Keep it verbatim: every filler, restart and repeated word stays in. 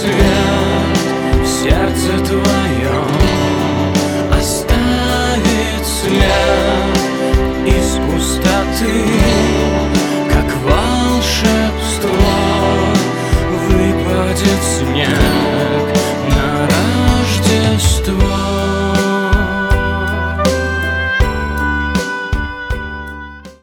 свет в сердце твоем оставит след из пустоты.